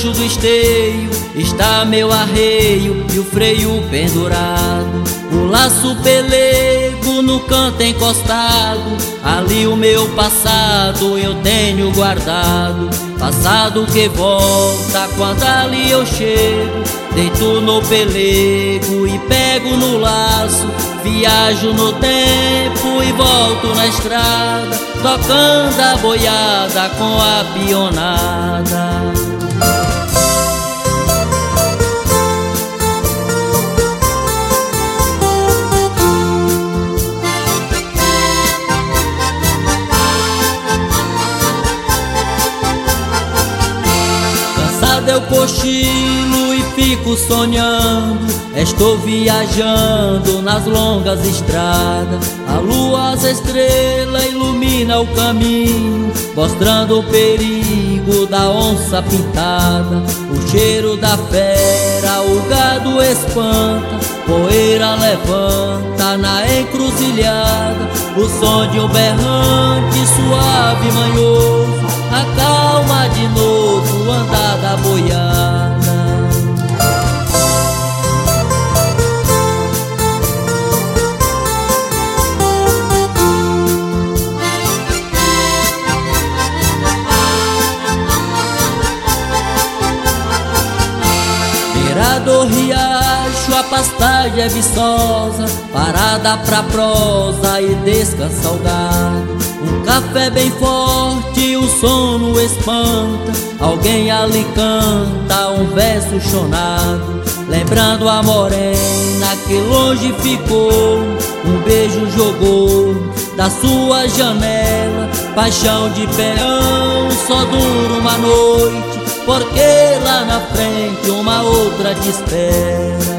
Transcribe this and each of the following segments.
debaixo do esteio está meu arreio e o freio pendurado. O laço pelego no canto encostado, ali o meu passado eu tenho guardado. Passado que volta quando ali eu chego, deito no pelego e pego no laço. Viajo no tempo e volto na estrada, tocando a boiada com a pionada. Eu cochilo e fico sonhando, estou viajando nas longas estradas. A lua, as estrelas ilumina o caminho, mostrando o perigo da onça pintada. O cheiro da fera, o gado espanta, poeira levanta na encruzilhada. O som de um berrante suave e manhoso acalma de novo o andar da boiada. Beira do riacho, a pastagem é viçosa, parada pra prosa e descansa o gado. Um café bem forte, o sono espanta, alguém ali canta um verso chonado, lembrando a morena que longe ficou. Um beijo jogou da sua janela, paixão de peão só dura uma noite, porque lá na frente uma outra te espera.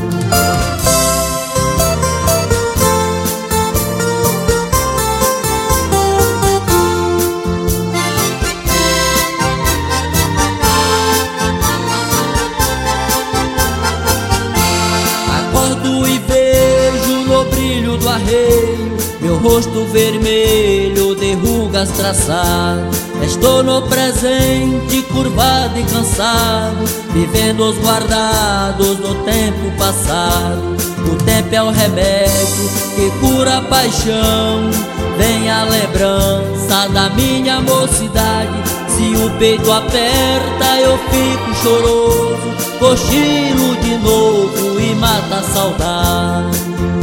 Do arreio, meu rosto vermelho de rugas traçado. Estou no presente, curvado e cansado, vivendo os guardados do tempo passado. O tempo é o remédio que cura a paixão, vem a lembrança da minha mocidade. Se o peito aperta eu fico choroso, cochilo de novo e mata a saudade.